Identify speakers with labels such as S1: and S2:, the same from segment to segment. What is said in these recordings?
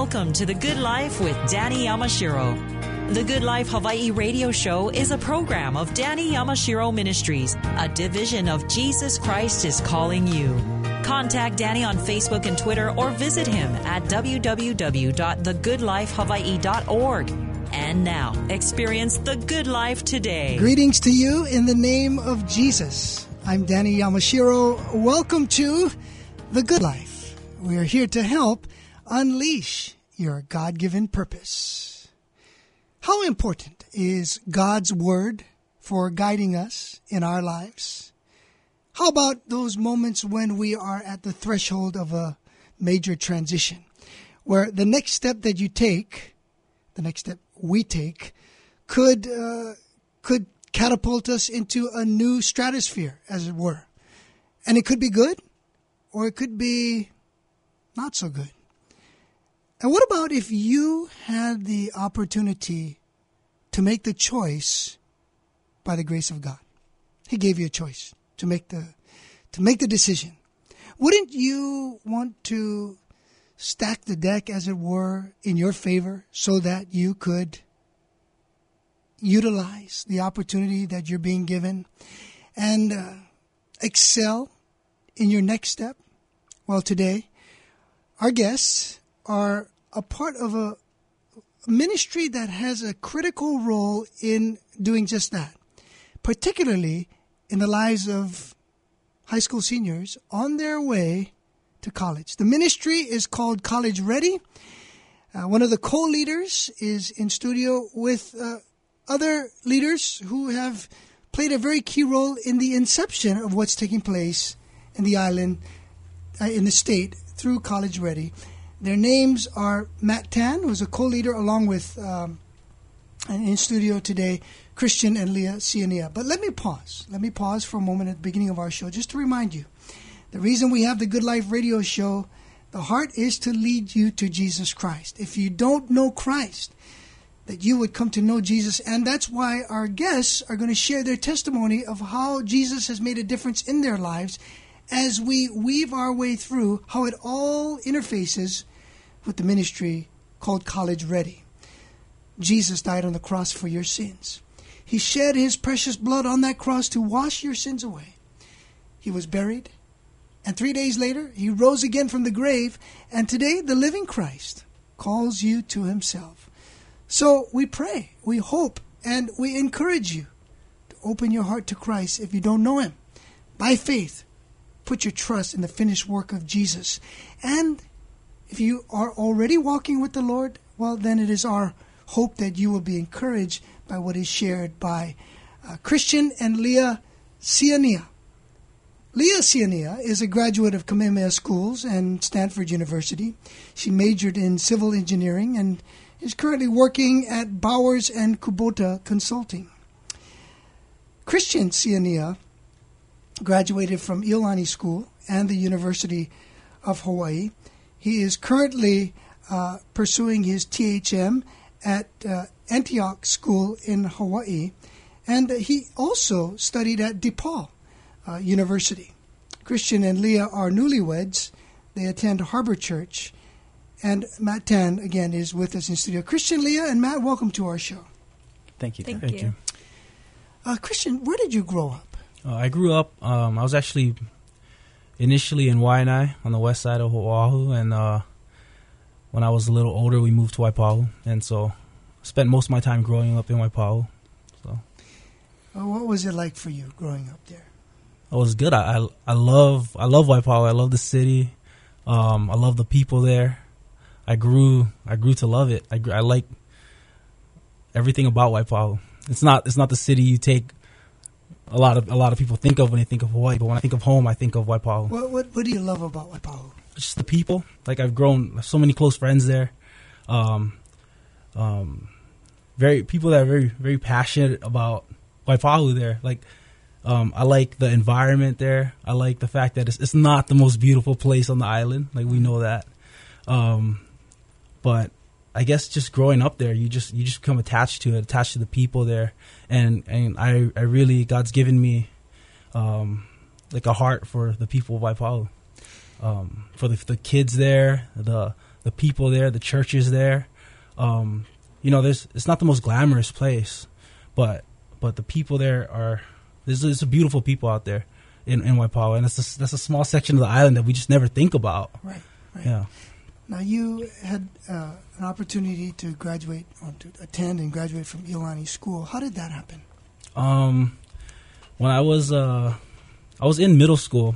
S1: Welcome to The Good Life with Danny Yamashiro. The Good Life Hawaii radio show is a program of Danny Yamashiro Ministries, a division of Jesus Christ is Calling You. Contact Danny on Facebook and Twitter or visit him at www.thegoodlifehawaii.org. And now, experience the good life today.
S2: Greetings to you in the name of Jesus. I'm Danny Yamashiro. Welcome to The Good Life. We are here to help unleash your God-given purpose. How important is God's Word for guiding us in our lives? How about those moments when we are at the threshold of a major transition, where the next step that you take, the next step we take, could catapult us into a new stratosphere, as it were. And it could be good, or it could be not so good. And what about if you had the opportunity to make the choice by the grace of God? He gave you a choice to make the decision. Wouldn't you want to stack the deck, as it were, in your favor so that you could utilize the opportunity that you're being given and excel in your next step? Well, today, our guests are a part of a ministry that has a critical role in doing just that, particularly in the lives of high school seniors on their way to college. The ministry is called College Ready. One of the co-leaders is in studio with other leaders who have played a very key role in the inception of what's taking place in the island, in the state, through College Ready. Their names are Matt Tan, who's a co-leader, along with, in studio today, Christian and Leah Ciania. But let me pause. Let me pause for a moment at the beginning of our show, just to remind you. The reason we have the Good Life radio show, the heart is to lead you to Jesus Christ. If you don't know Christ, that you would come to know Jesus. And that's why our guests are going to share their testimony of how Jesus has made a difference in their lives as we weave our way through how it all interfaces with the ministry called College Ready. Jesus died on the cross for your sins. He shed his precious blood on that cross to wash your sins away. He was buried, and 3 days later, he rose again from the grave, and today the living Christ calls you to himself. So we pray, we hope, and we encourage you to open your heart to Christ if you don't know him. By faith, put your trust in the finished work of Jesus. And if you are already walking with the Lord, well, then it is our hope that you will be encouraged by what is shared by Christian and Leah Ciania. Leah Ciania is a graduate of Kamehameha Schools and Stanford University. She majored in civil engineering and is currently working at Bowers and Kubota Consulting. Christian Ciania graduated from Iolani School and the University of Hawaii. He is currently pursuing his THM at Antioch School in Hawaii, and he also studied at DePaul University. Christian and Leah are newlyweds. They attend Harbor Church, and Matt Tan, again, is with us in studio. Christian, Leah, and Matt, welcome to our show.
S3: Thank you.
S4: Thank you.
S2: Christian, where did you grow up?
S3: I grew up, I was actually initially in Waianae on the west side of Oahu, and when I was a little older, we moved to Waipahu, and so spent most of my time growing up in Waipahu. So,
S2: what was it like for you growing up there?
S3: It was good. I love Waipahu. I love the city. I love the people there. I grew to love it. I like everything about Waipahu. It's not the city you take a lot of people think of when they think of Hawaii, but when I think of home, I think of Waipahu.
S2: What do you love about Waipahu?
S3: Just the people. Like, I've grown so many close friends there. People that are very, very passionate about Waipahu there. Like, I like the environment there. I like the fact that it's not the most beautiful place on the island. Like, we know that. But I guess just growing up there, you just become attached to the people there, and I really, God's given me like a heart for the people of Waipahu, for the kids there, the the people there, the churches there. It's not the most glamorous place, but the people there are. There's a beautiful people out there in Waipawa, and that's a small section of the island that we just never think about.
S2: Right.
S3: Yeah.
S2: Now, you had an opportunity to graduate, or to attend and graduate from Iolani School. How did that happen?
S3: When I was in middle school,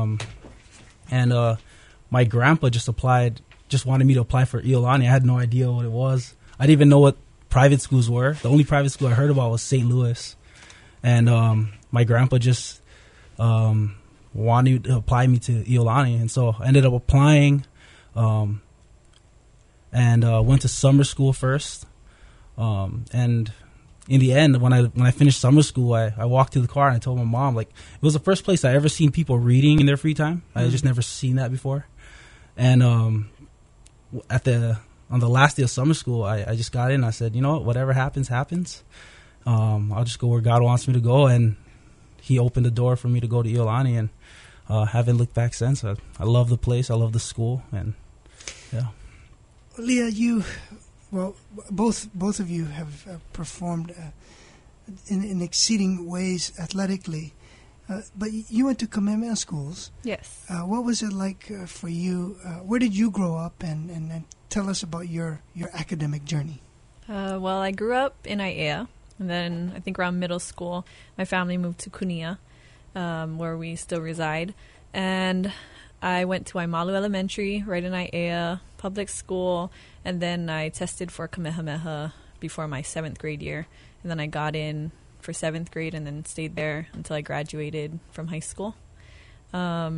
S3: and my grandpa just wanted me to apply for Iolani. I had no idea what it was. I didn't even know what private schools were. The only private school I heard about was St. Louis. And my grandpa just wanted to apply me to Iolani. And so I ended up applying and went to summer school first. And in the end, when I finished summer school, I walked to the car and I told my mom, like, it was the first place I ever seen people reading in their free time. I had just never seen that before. And on the last day of summer school, I just got in. I said, you know what, whatever happens, happens. I'll just go where God wants me to go. And he opened the door for me to go to Iolani, and haven't looked back since. I love the place. I love the school. And yeah.
S2: Leah, both of you have performed in exceeding ways athletically. But you went to Kamehameha schools.
S4: Yes.
S2: What was it like for you? Where did you grow up? And tell us about your academic journey.
S4: Well, I grew up in Aiea. And then I think around middle school, my family moved to Kunia, where we still reside. And I went to Aimalu Elementary, right in Aiea, public school. And then I tested for Kamehameha before my 7th grade year. And then I got in for 7th grade and then stayed there until I graduated from high school. I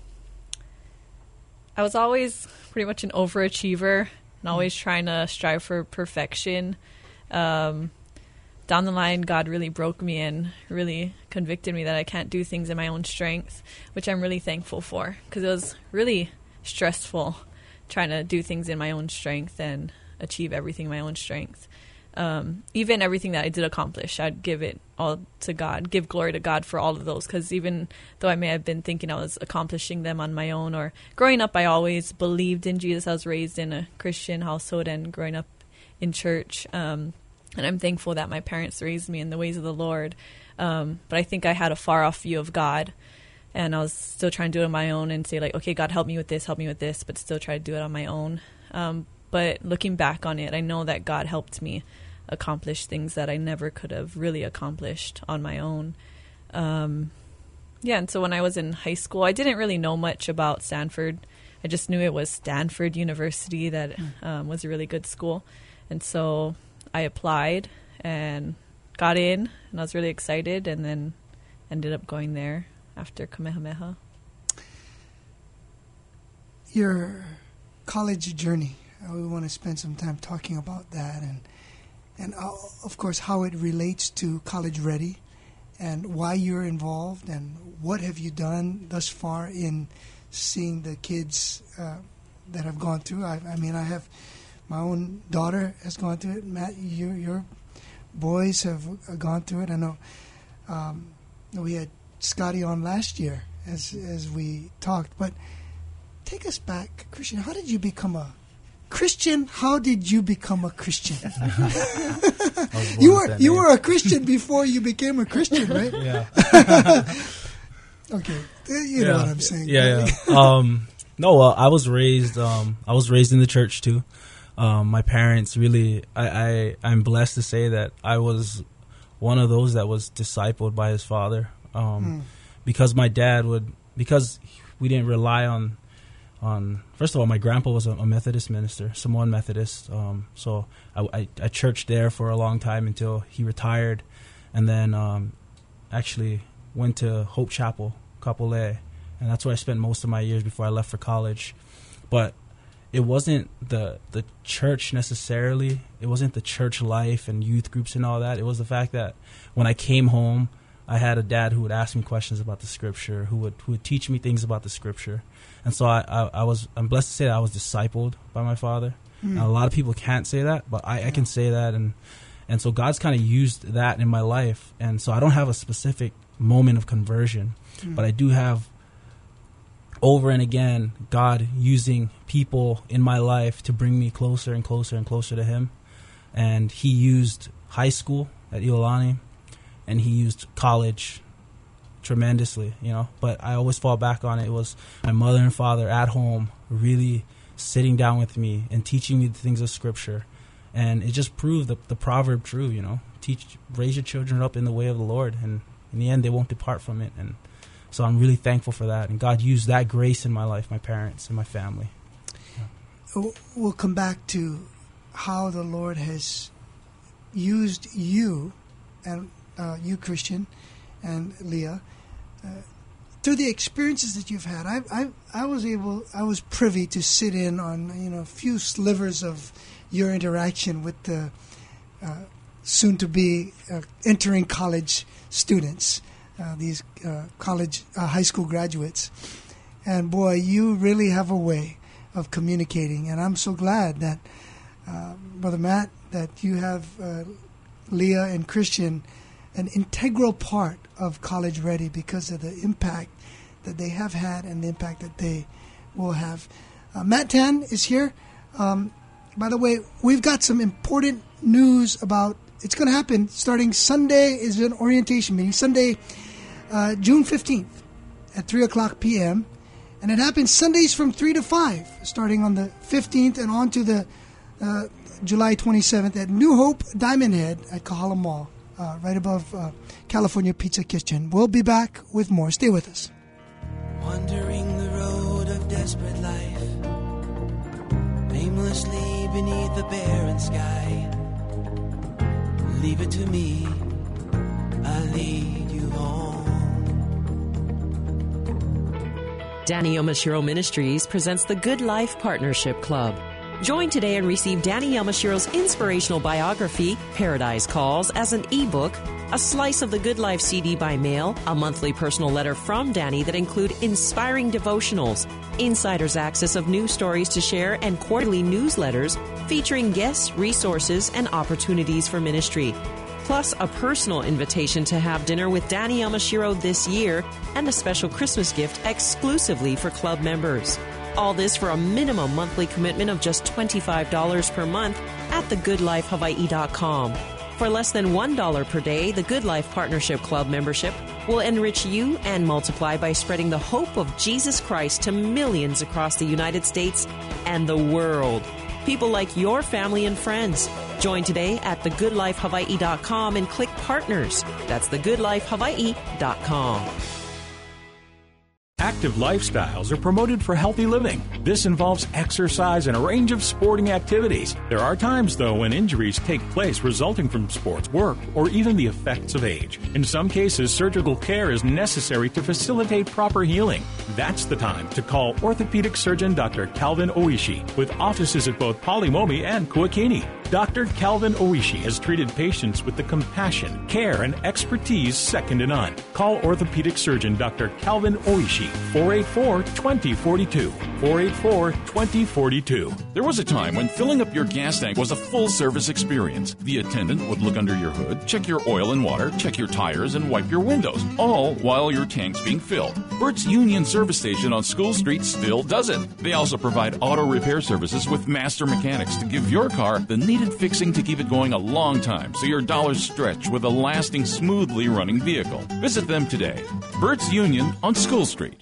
S4: was always pretty much an overachiever and always trying to strive for perfection. Down the line, God really broke me and really convicted me that I can't do things in my own strength, which I'm really thankful for, because it was really stressful trying to do things in my own strength and achieve everything in my own strength. Even everything that I did accomplish, I'd give it all to God, give glory to God for all of those, because even though I may have been thinking I was accomplishing them on my own, or growing up, I always believed in Jesus. I was raised in a Christian household and growing up in church. And I'm thankful that my parents raised me in the ways of the Lord. But I think I had a far-off view of God, and I was still trying to do it on my own and say, like, okay, God, help me with this, but still try to do it on my own. But looking back on it, I know that God helped me accomplish things that I never could have really accomplished on my own. And so when I was in high school, I didn't really know much about Stanford. I just knew it was Stanford University that was a really good school. And so I applied and got in, and I was really excited, and then ended up going there after Kamehameha.
S2: Your college journey, we want to spend some time talking about that, and of course how it relates to College Ready, and why you're involved, and what have you done thus far in seeing the kids that have gone through. I have my own daughter has gone through it. Matt, your boys have gone through it. I know we had Scotty on last year as we talked. But take us back, Christian. How did you become a Christian? How did you become a Christian? You were a Christian before you became a Christian, right?
S3: Yeah.
S2: Okay, you know what I'm saying.
S3: Yeah. I was raised in the church too. My parents really, I'm blessed to say that I was one of those that was discipled by his father. Because my dad because we didn't rely on, first of all, my grandpa was a Methodist minister, Samoan Methodist. So I churched there for a long time until he retired, and then actually went to Hope Chapel, Kapolei, and that's where I spent most of my years before I left for college. But it wasn't the church necessarily. It wasn't the church life and youth groups and all that. It was the fact that when I came home, I had a dad who would ask me questions about the scripture, who would teach me things about the scripture. And so I'm blessed to say that I was discipled by my father. Now, a lot of people can't say that, but I can say that. And so God's kind of used that in my life. And so I don't have a specific moment of conversion, but I do have over and again, God using people in my life to bring me closer and closer and closer to Him. And He used high school at Iolani, and He used college tremendously, But I always fall back on it. It was my mother and father at home really sitting down with me and teaching me the things of Scripture. And it just proved the proverb true, raise your children up in the way of the Lord, and in the end they won't depart from it. And so I'm really thankful for that. And God used that grace in my life, my parents and my family.
S2: Yeah. We'll come back to how the Lord has used you, and you, Christian, and Leah, through the experiences that you've had. I was privy to sit in on a few slivers of your interaction with the soon to be entering college students, these high school graduates, and boy, you really have a way of communicating. And I'm so glad that Brother Matt, that you have Leah and Christian an integral part of College Ready because of the impact that they have had and the impact that they will have. Matt Tan is here. By the way, we've got some important news about, it's going to happen starting Sunday is an orientation meeting, Sunday, June 15th at 3 o'clock p.m. And it happens Sundays from 3 to 5, starting on the 15th and on to the July 27th at New Hope Diamond Head at Kahala Mall, right above California Pizza Kitchen. We'll be back with more. Stay with us.
S5: Wandering the road of desperate life, aimlessly beneath the barren sky. Leave it to me, I'll lead you home.
S1: Danny Yamashiro Ministries presents the Good Life Partnership Club. Join today and receive Danny Yamashiro's inspirational biography, Paradise Calls, as an ebook, a slice of the Good Life CD by mail, a monthly personal letter from Danny that include inspiring devotionals, insider's access of news stories to share, and quarterly newsletters featuring guests, resources, and opportunities for ministry. Plus a personal invitation to have dinner with Danny Yamashiro this year and a special Christmas gift exclusively for club members. All this for a minimum monthly commitment of just $25 per month at thegoodlifehawaii.com. For less than $1 per day, the Good Life Partnership Club membership will enrich you and multiply by spreading the hope of Jesus Christ to millions across the United States and the world. People like your family and friends. Join today at thegoodlifehawaii.com and click Partners. That's thegoodlifehawaii.com.
S6: Active lifestyles are promoted for healthy living. This involves exercise and a range of sporting activities. There are times, though, when injuries take place resulting from sports, work, or even the effects of age. In some cases, surgical care is necessary to facilitate proper healing. That's the time to call orthopedic surgeon Dr. Calvin Oishi, with offices at both Palimomi and Kuakini. Dr. Calvin Oishi has treated patients with the compassion, care, and expertise second to none. Call orthopedic surgeon Dr. Calvin Oishi, 484-2042, 484-2042.
S7: There was a time when filling up your gas tank was a full-service experience. The attendant would look under your hood, check your oil and water, check your tires, and wipe your windows, all while your tank's being filled. Bert's Union Service Station on School Street still does it. They also provide auto repair services with master mechanics to give your car the needed fixing to keep it going a long time so your dollars stretch with a lasting, smoothly running vehicle. Visit them today. Bert's Union on School Street.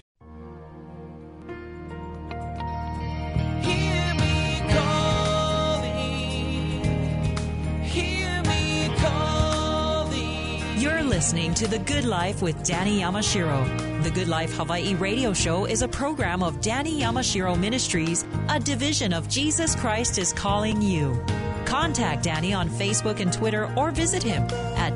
S1: You're listening to The Good Life with Danny Yamashiro. The Good Life Hawaii radio show is a program of Danny Yamashiro Ministries, a division of Jesus Christ is Calling You. Contact Danny on Facebook and Twitter or visit him at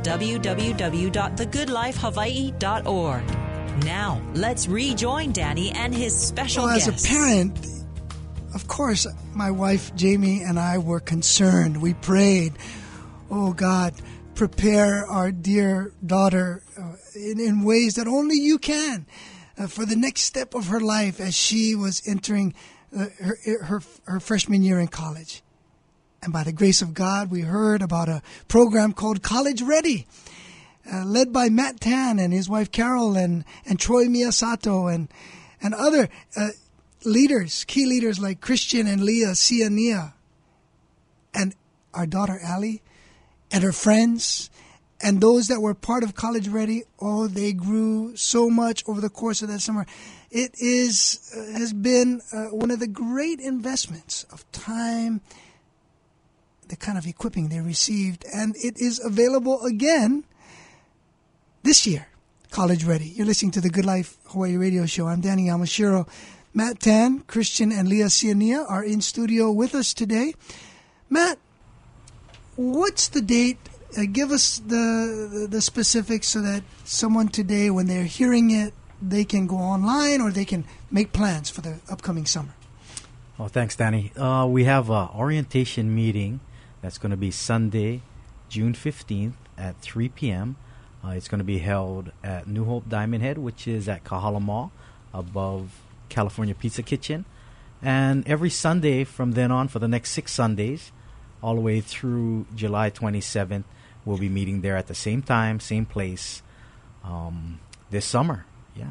S1: www.thegoodlifehawaii.org. Now, let's rejoin Danny and his special guest.
S2: As a parent, of course, my wife Jamie and I were concerned. We prayed, oh God, prepare our dear daughter in ways that only you can for the next step of her life as she was entering her freshman year in college. And by the grace of God, we heard about a program called College Ready, led by Matt Tan and his wife Carol and Troy Miyasato. and other leaders, key leaders like Christian and Leah Siania, and our daughter Allie, and her friends, and those that were part of College Ready. Oh, they grew so much over the course of that summer. It has been one of the great investments of time, the kind of equipping they received, and it is available again this year. College Ready. You're listening to the Good Life Hawaii Radio Show. I'm Danny Yamashiro. Matt Tan, Christian, and Leah Siania are in studio with us today. Matt, what's the date? Give us the specifics so that someone today, when they're hearing it, they can go online or they can make plans for the upcoming summer.
S8: Oh, thanks, Danny. We have an orientation meeting that's going to be Sunday, June 15th at 3 p.m. It's going to be held at New Hope Diamond Head, which is at Kahala Mall, above California Pizza Kitchen. And every Sunday from then on, for the next 6 Sundays, all the way through July 27th, we'll be meeting there at the same time, same place, this summer. Yeah.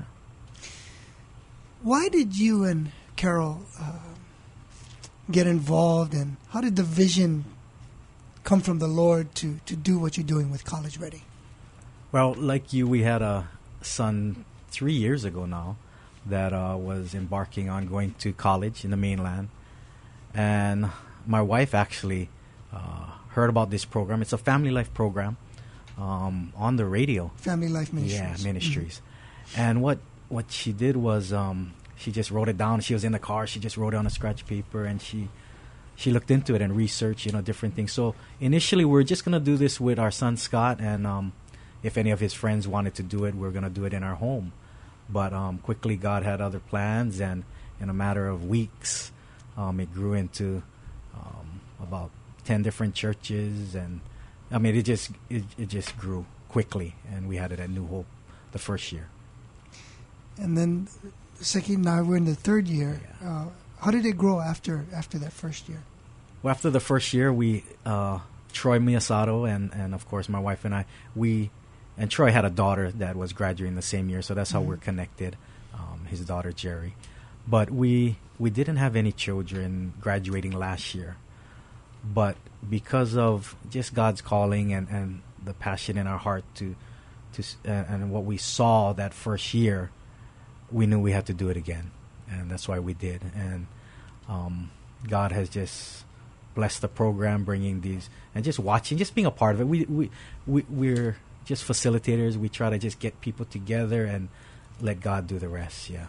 S2: Why did you and Carol get involved, and how did the vision come from the Lord to do what you're doing with College Ready?
S8: Well, like you, we had a son 3 years ago now that was embarking on going to college in the mainland. And my wife actually heard about this program. It's a family life program on the radio.
S2: Family Life Ministries.
S8: Yeah, Ministries. Mm-hmm. And what she did was she just wrote it down. She was in the car. She just wrote it on a scratch paper, and she looked into it and researched, different things. So initially, we were just going to do this with our son, Scott, and if any of his friends wanted to do it, we're going to do it in our home. But quickly, God had other plans, and in a matter of weeks, it grew into about 10 different churches, and I mean, it just grew quickly, and we had it at New Hope the first year. And
S2: then the second, now we're in the third year. Yeah. How did it grow after that first year?
S8: Well, after the first year, we Troy Miyasato and of course my wife and I, and Troy had a daughter that was graduating the same year, so that's how we're connected. His daughter Jerry, but we didn't have any children graduating last year. But because of just God's calling and the passion in our heart to and what we saw that first year, we knew we had to do it again, and that's why we did. And God has just blessed the program, bringing these and just watching, just being a part of it. We're just facilitators. We try to just get people together and let God do the rest. Yeah.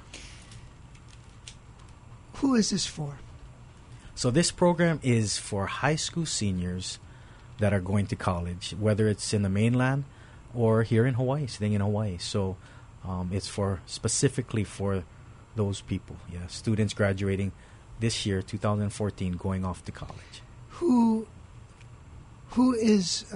S2: Who is this for?
S8: So this program is for high school seniors that are going to college, whether it's in the mainland or here in Hawaii, staying in Hawaii. So it's specifically for those people. Yeah, students graduating this year, 2014, going off to college.
S2: Who is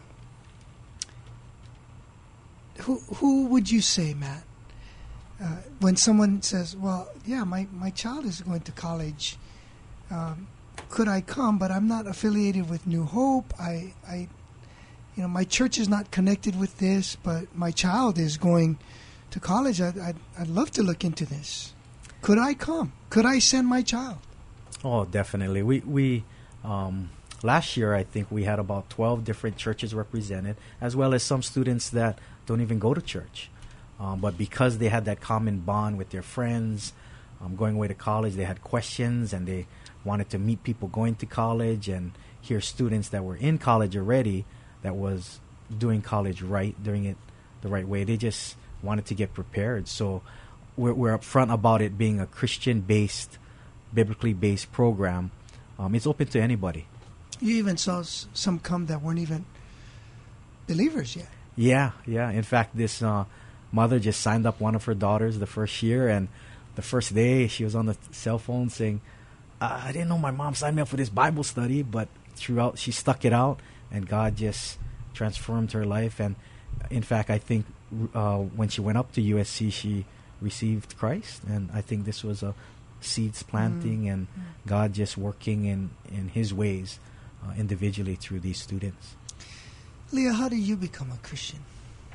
S2: who would you say, Matt, when someone says, "Well, yeah, my child is going to college. Could I come? But I'm not affiliated with New Hope. My church is not connected with this, but my child is going to college. I'd love to look into this. Could I come? Could I send my child?"
S8: Oh, definitely. We last year, I think we had about 12 different churches represented, as well as some students that don't even go to church. But because they had that common bond with their friends, going away to college, they had questions and they wanted to meet people going to college and hear students that were in college already that was doing college right, doing it the right way. They just wanted to get prepared. So we're upfront about it being a Christian-based, biblically-based program. It's open to anybody.
S2: You even saw some come that weren't even believers yet.
S8: Yeah. In fact, this mother just signed up one of her daughters the first year, and the first day she was on the cell phone saying, I didn't know my mom signed me up for this Bible study, but throughout she stuck it out, and God just transformed her life. And in fact, I think when she went up to USC, she received Christ, and I think this was a seeds planting and God just working in His ways individually through these students.
S2: Leah, how did you become a Christian?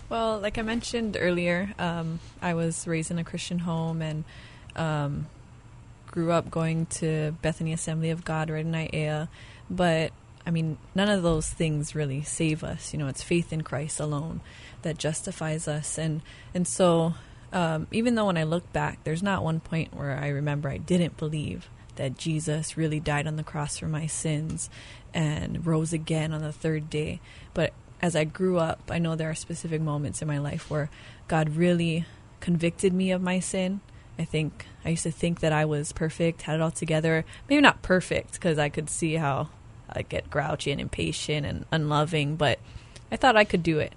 S4: Well, like I mentioned earlier, I was raised in a Christian home and grew up going to Bethany Assembly of God right in Aiea. But, I mean, none of those things really save us. You know, it's faith in Christ alone that justifies us. And so even though when I look back, there's not one point where I remember I didn't believe that Jesus really died on the cross for my sins and rose again on the third day. But as I grew up, I know there are specific moments in my life where God really convicted me of my sin. I used to think that I was perfect, had it all together. Maybe not perfect, because I could see how I get grouchy and impatient and unloving, but I thought I could do it.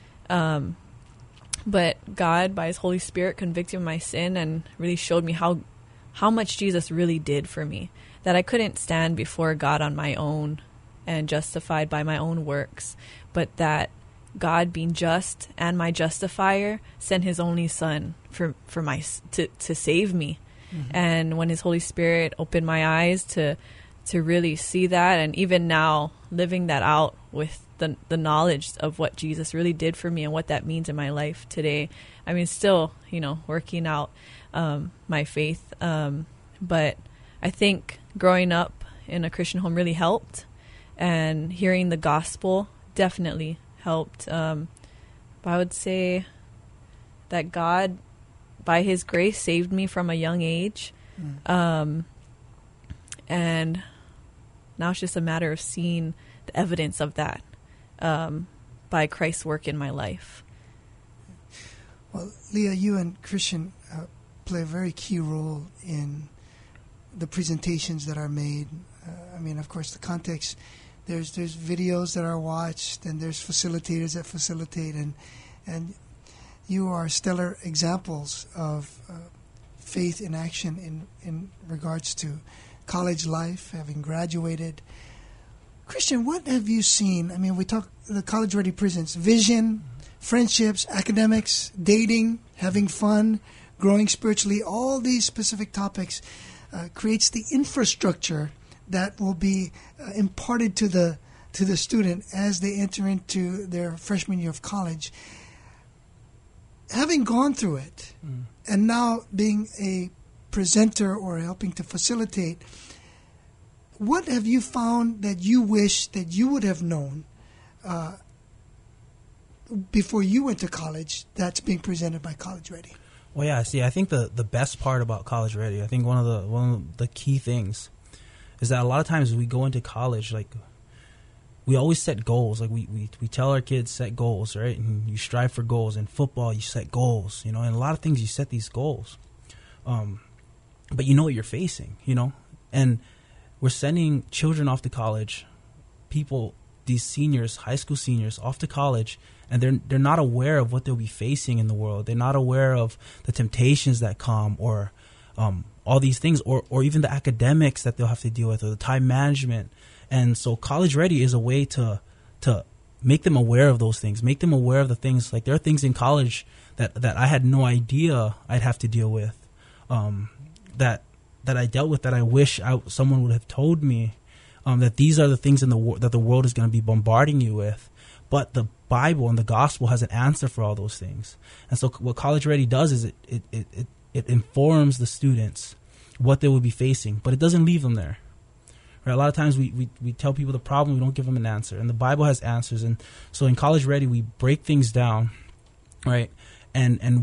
S4: But God, by His Holy Spirit, convicted me of my sin and really showed me how much Jesus really did for me, that I couldn't stand before God on my own and justified by my own works, but that God, being just and my justifier, sent His only Son to save me. Mm-hmm. And when His Holy Spirit opened my eyes to really see that, and even now living that out with the knowledge of what Jesus really did for me and what that means in my life today. I mean, still, working out my faith. But I think growing up in a Christian home really helped, and hearing the gospel definitely helped. But I would say that God, by His grace, saved me from a young age. And now it's just a matter of seeing the evidence of that by Christ's work in my life.
S2: Well, Leah, you and Christian play a very key role in the presentations that are made. I mean, of course, the context, there's videos that are watched, and there's facilitators that facilitate, and you are stellar examples of faith in action in regards to college life, having graduated. Christian, what have you seen? I mean, we talk the College Ready presents vision, friendships, academics, dating, having fun, growing spiritually. All these specific topics creates the infrastructure that will be imparted to the student as they enter into their freshman year of college. Having gone through it, and now being a presenter or helping to facilitate, what have you found that you wish that you would have known before you went to college that's being presented by College Ready?
S3: Well, yeah, see, I think the best part about College Ready, I think one of the key things is that a lot of times we go into college, like, we always set goals. Like, we tell our kids, set goals, right? And you strive for goals. In football, you set goals, and a lot of things you set these goals. But you know what you're facing, and we're sending children off to college, these seniors, high school seniors, off to college, and they're not aware of what they'll be facing in the world. They're not aware of the temptations that come, or all these things, or even the academics that they'll have to deal with, or the time management. And so College Ready is a way to make them aware of those things, make them aware of the things. Like, there are things in college that I had no idea I'd have to deal with, that I dealt with, that I wish someone would have told me, that these are the things that the world is going to be bombarding you with. But the Bible and the gospel has an answer for all those things. And so what College Ready does is it informs the students what they will be facing, but it doesn't leave them there. Right? A lot of times we tell people the problem, we don't give them an answer. And the Bible has answers. And so in College Ready, we break things down, right? And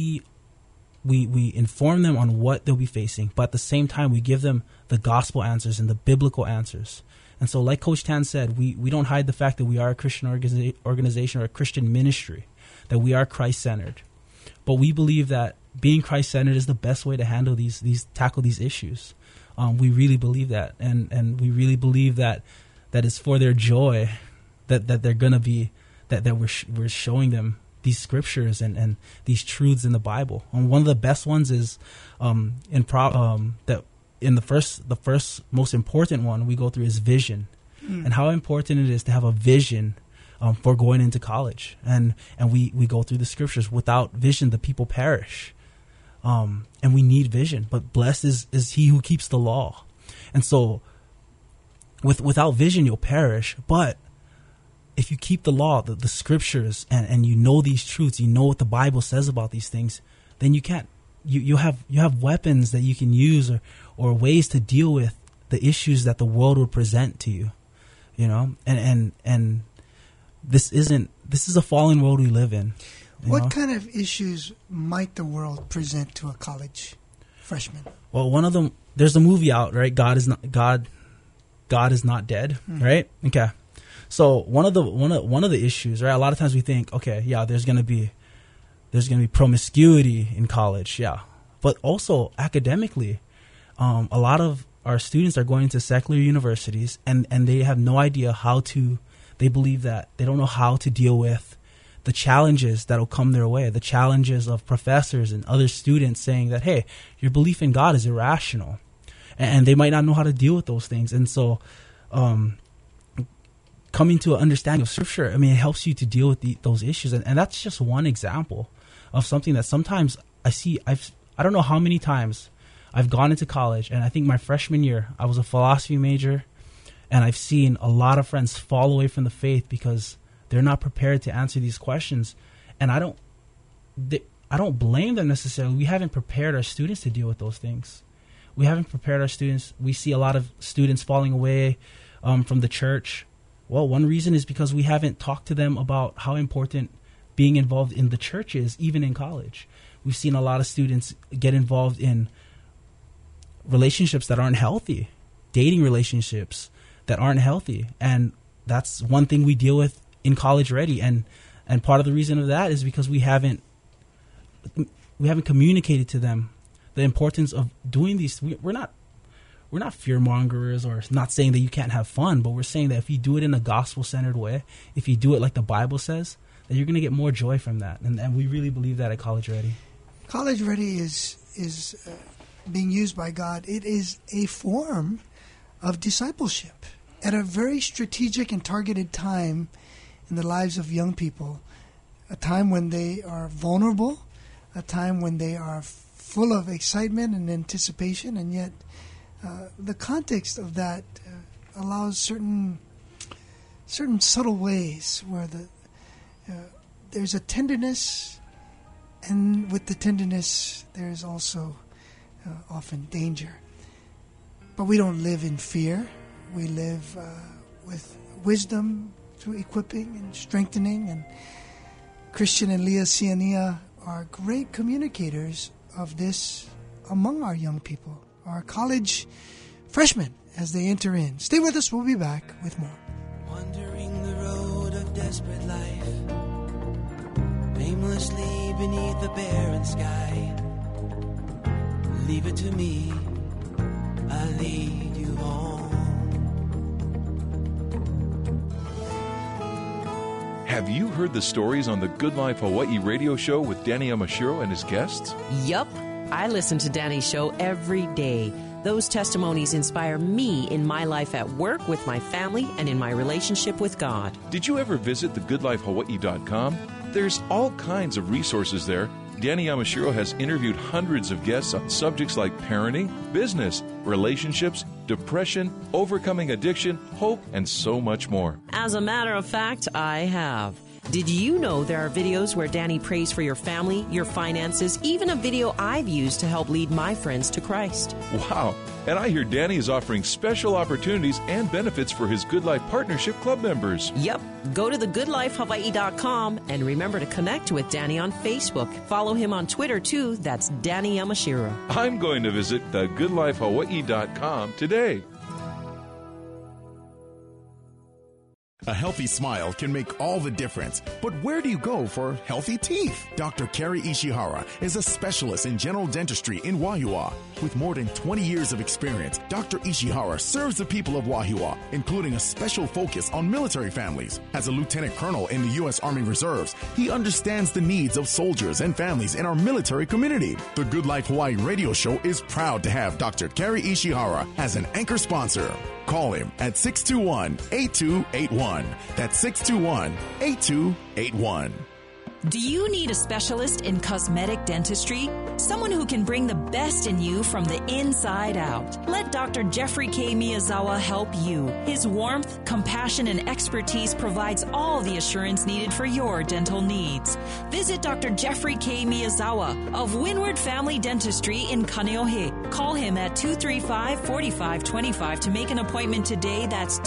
S3: we inform them on what they'll be facing, but at the same time, we give them the gospel answers and the biblical answers. And so, like Coach Tan said, we don't hide the fact that we are a Christian organization or a Christian ministry, that we are Christ-centered. But we believe that being Christ-centered is the best way to handle tackle these issues. We really believe that, and we really believe that it's for their joy that they're going to be, that we're showing them these scriptures and these truths in the Bible. And one of the best ones is that in the first most important one we go through is vision, and how important it is to have a vision for going into college. And we go through the scriptures. Without vision, the people perish. And we need vision. But blessed is he who keeps the law. And so without vision, you'll perish. But if you keep the law, the scriptures, and you know these truths, you know what the Bible says about these things, then you can't. You have weapons that you can use or ways to deal with the issues that the world would present to you, you know. And this is a fallen world we live in.
S2: What kind of issues might the world present to a college freshman?
S3: Well, one of them, there's a movie out, right? God is not dead, right? Okay. So one of the issues, right? A lot of times we think, okay, yeah, there's gonna be promiscuity in college, yeah, but also academically, a lot of our students are going to secular universities, and they have no idea they believe that they don't know how to deal with the challenges that'll come their way, the challenges of professors and other students saying that, hey, your belief in God is irrational, and they might not know how to deal with those things. And so coming to an understanding of Scripture, I mean, it helps you to deal with those issues. And that's just one example of something that sometimes I see. I don't know how many times I've gone into college, and I think my freshman year, I was a philosophy major, and I've seen a lot of friends fall away from the faith because they're not prepared to answer these questions. And I don't blame them necessarily. We haven't prepared our students to deal with those things. We haven't prepared our students. We see a lot of students falling away from the church. Well, one reason is because we haven't talked to them about how important being involved in the church is, even in college. We've seen a lot of students get involved in relationships that aren't healthy, dating relationships that aren't healthy. And that's one thing we deal with in College Ready. And part of the reason of that is because we haven't communicated to them the importance of doing these. We're not fear mongers, or not saying that you can't have fun, but we're saying that if you do it in a gospel centered way, if you do it like the Bible says, then you're going to get more joy from that. And we really believe that at College Ready. College
S2: Ready is being used by God. It is a form of discipleship at a very strategic and targeted time in the lives of young people, a time when they are vulnerable, a time when they are full of excitement and anticipation, and yet the context of that allows certain subtle ways where there's a tenderness, and with the tenderness there's also often danger. But we don't live in fear. We live with wisdom through equipping and strengthening. And Christian and Leah Ciania are great communicators of this among our young people, our college freshmen, as they enter in. Stay with us. We'll be back with more.
S5: Wandering the road of desperate life, aimlessly beneath the barren sky. Leave it to me, I'll lead you home.
S7: Have you heard the stories on the Good Life Hawaii radio show with Danny Yamashiro and his guests?
S9: Yup. I listen to Danny's show every day. Those testimonies inspire me in my life at work, with my family, and in my relationship with God.
S7: Did you ever visit thegoodlifehawaii.com? There's all kinds of resources there. Danny Yamashiro has interviewed hundreds of guests on subjects like parenting, business, relationships, depression, overcoming addiction, hope, and so much more.
S9: As a matter of fact, I have. Did you know there are videos where Danny prays for your family, your finances, even a video I've used to help lead my friends to Christ?
S7: Wow. And I hear Danny is offering special opportunities and benefits for his Good Life Partnership Club members.
S9: Yep. Go to thegoodlifehawaii.com and remember to connect with Danny on Facebook. Follow him on Twitter, too. That's Danny Yamashiro.
S7: I'm going to visit thegoodlifehawaii.com today.
S10: A healthy smile can make all the difference. But where do you go for healthy teeth? Dr. Kerry Ishihara is a specialist in general dentistry in Wahiawa. With more than 20 years of experience, Dr. Ishihara serves the people of Wahiawa, including a special focus on military families. As a lieutenant colonel in the U.S. Army Reserves, he understands the needs of soldiers and families in our military community. The Good Life Hawaii radio show is proud to have Dr. Kerry Ishihara as an anchor sponsor. Call him at 621-8281. That's 621-8281.
S1: Do you need a specialist in cosmetic dentistry? Someone who can bring the best in you from the inside out. Let Dr. Jeffrey K. Miyazawa help you. His warmth, compassion, and expertise provides all the assurance needed for your dental needs. Visit Dr. Jeffrey K. Miyazawa of Windward Family Dentistry in Kaneohe. Call him at 235-4525 to make an appointment today. That's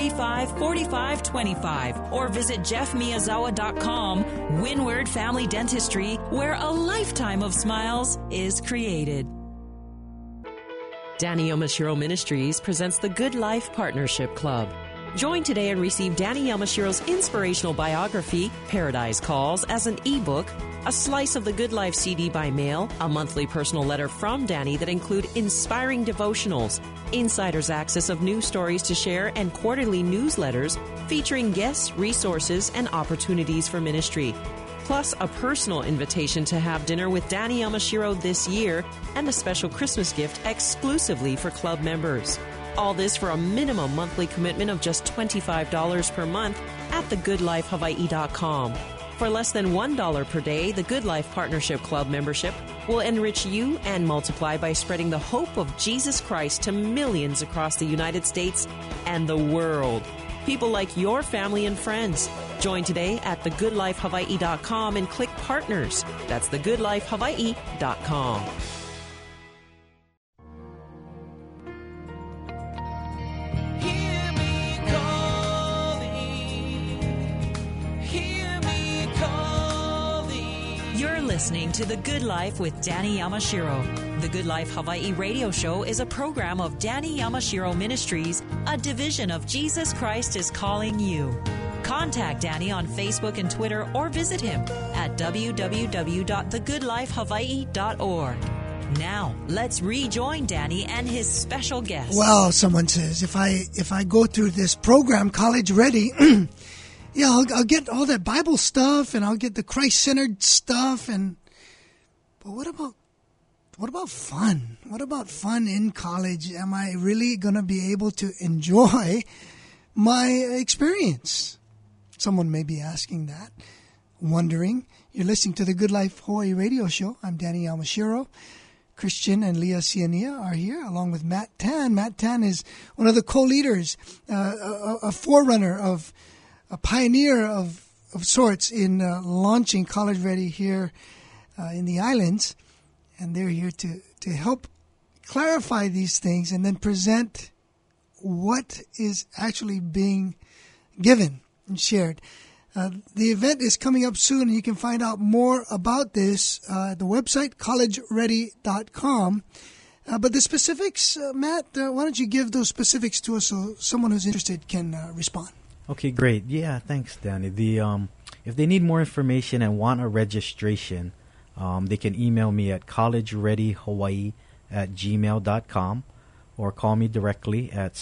S1: 235-4525. Or visit jeffmiyazawa.com. Windward Family Dentistry, where a lifetime of smiles is created.
S9: Danny Yamashiro Ministries presents the Good Life Partnership Club. Join today and receive Danny Yamashiro's inspirational biography, Paradise Calls, as an ebook, a slice of the Good Life CD by mail, a monthly personal letter from Danny that include inspiring devotionals, insider's access of news stories to share, and quarterly newsletters featuring guests, resources, and opportunities for ministry. Plus, a personal invitation to have dinner with Danny Yamashiro this year and a special Christmas gift exclusively for club members. All this for a minimum monthly commitment of just $25 per month at thegoodlifehawaii.com. For less than $1 per day, the Good Life Partnership Club membership will enrich you and multiply by spreading the hope of Jesus Christ to millions across the United States and the world. People like your family and friends. Join today at thegoodlifehawaii.com and click Partners. That's thegoodlifehawaii.com.
S1: Listening to The Good Life with Danny Yamashiro. The Good Life Hawaii radio show is a program of Danny Yamashiro Ministries, a division of Jesus Christ is Calling You. Contact Danny on Facebook and Twitter or visit him at www.thegoodlifehawaii.org. Now, let's rejoin Danny and his special guest.
S2: Well, someone says, if I go through this program, College Ready, yeah, I'll get all that Bible stuff and I'll get the Christ-centered stuff, but what about fun? What about fun in college? Am I really going to be able to enjoy my experience? Someone may be asking that, wondering. You're listening to the Good Life Hawaii radio show. I'm Danny Yamashiro. Christian and Leah Siania are here, along with Matt Tan. Matt Tan is one of the co-leaders, a forerunner of a pioneer of sorts in launching College Ready here in the islands. And they're here to help clarify these things and then present what is actually being given and shared. The event is coming up soon, and you can find out more about this at the website, collegeready.com. But the specifics, Matt, why don't you give those specifics to us so someone who's interested can respond? Okay,
S8: great. Yeah, thanks, Danny. If they need more information and want a registration, they can email me at collegereadyhawaii@gmail.com or call me directly at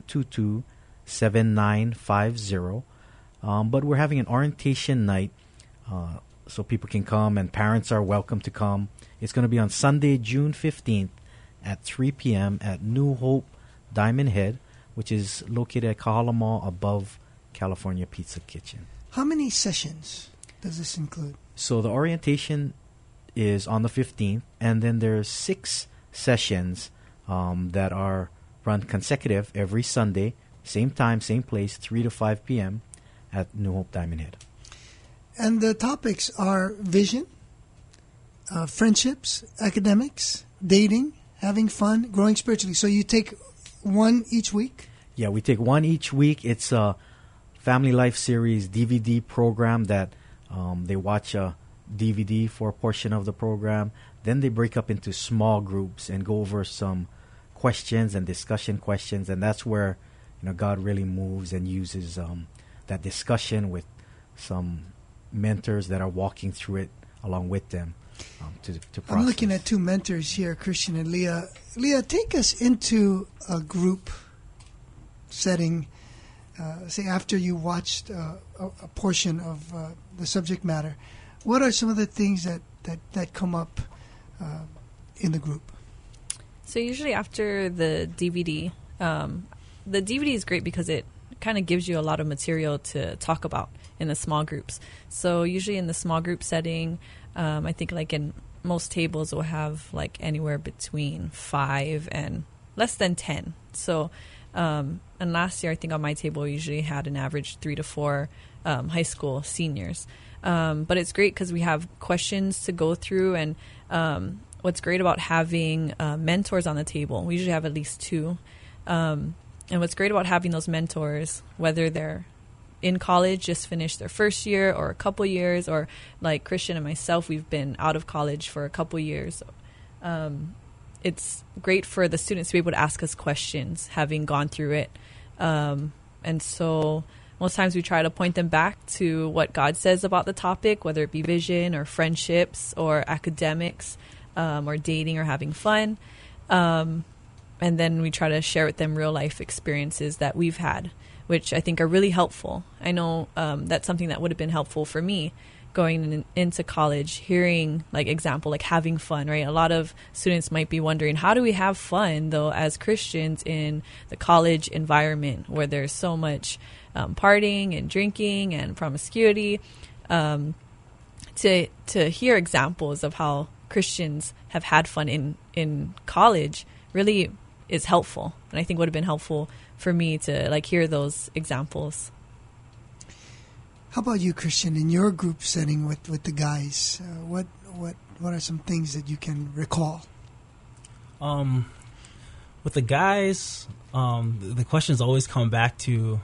S8: 722-7950. But we're having an orientation night so people can come and parents are welcome to come. It's going to be on Sunday, June 15th at 3 p.m. at New Hope Diamond Head, which is located at Kahala Mall above California Pizza Kitchen.
S2: How many sessions does this include?
S8: So the orientation is on the 15th, and then there's 6 sessions that are run consecutive every Sunday, same time, same place, 3 to 5 p.m. at New Hope Diamond Head.
S2: And the topics are vision, friendships, academics, dating, having fun, growing spiritually. So you take one each week?
S8: Yeah, we take one each week. It's a Family Life Series DVD program that they watch a DVD for a portion of the program. Then they break up into small groups and go over some questions and discussion questions. And that's where God really moves and uses that discussion with some mentors that are walking through it along with them to process.
S2: I'm looking at 2 mentors here, Christian and Leah. Leah, take us into a group setting, say after you watched a portion of the subject matter. What are some of the things that come up in the group?
S4: So usually after the DVD is great because it kind of gives you a lot of material to talk about in the small groups. So usually in the small group setting, I think like in most tables we'll have like anywhere between 5 and less than 10. So, and last year I think on my table we usually had an average 3 to 4 high school seniors. But it's great because we have questions to go through, and what's great about having mentors on the table, we usually have at least 2. And what's great about having those mentors, whether they're in college, just finished their first year, or a couple years, or like Christian and myself, we've been out of college for a couple years. It's great for the students to be able to ask us questions, having gone through it. And so most times we try to point them back to what God says about the topic, whether it be vision or friendships or academics, or dating or having fun. And then we try to share with them real life experiences that we've had, which I think are really helpful. I know that's something that would have been helpful for me going into college, hearing like example, like having fun, right? A lot of students might be wondering, how do we have fun though as Christians in the college environment where there's so much partying and drinking and promiscuity? To hear examples of how Christians have had fun in college really is helpful, and I think would have been helpful for me to like hear those examples.
S2: How about you, Christian, in your group setting with the guys? What are some things that you can recall?
S3: With the guys, the questions always come back to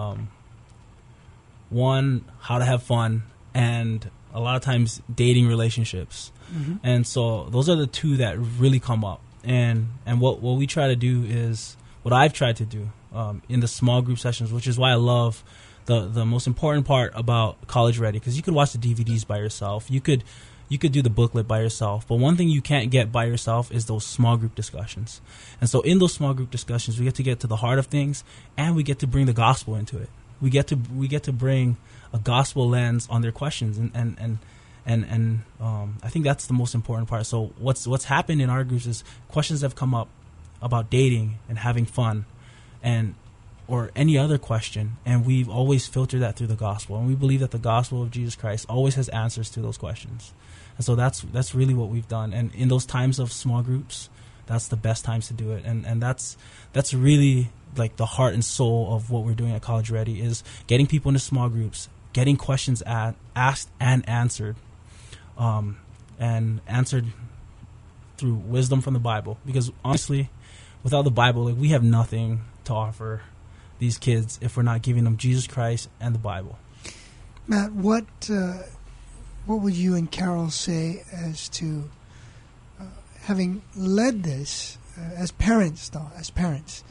S3: one, how to have fun, and a lot of times dating relationships. Mm-hmm. And so those are the 2 that really come up. And what we try to do is what I've tried to do in the small group sessions, which is why I love the most important part about College Ready, because you could watch the DVDs by yourself. You could do the booklet by yourself. But one thing you can't get by yourself is those small group discussions. And so in those small group discussions, we get to the heart of things, and we get to bring the gospel into it. We get to bring a gospel lens on their questions, and I think that's the most important part. So what's happened in our groups is questions have come up about dating and having fun, or any other question, and we've always filtered that through the gospel, and we believe that the gospel of Jesus Christ always has answers to those questions. And so that's really what we've done. And in those times of small groups, that's the best times to do it. And that's really like the heart and soul of what we're doing at College Ready, is getting people into small groups, getting questions asked and answered, and answered through wisdom from the Bible. Because honestly, without the Bible, like, we have nothing to offer these kids if we're not giving them Jesus Christ and the Bible.
S2: Matt, what would you and Carol say as to having led this as parents, though, as parents?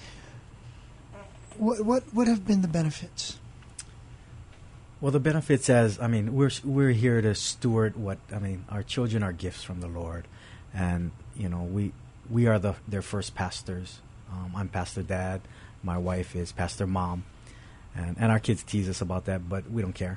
S2: What have been the benefits?
S8: Well, the benefits, we're here to steward our children are gifts from the Lord, and we are their first pastors. I'm Pastor Dad, my wife is Pastor Mom, and our kids tease us about that, but we don't care.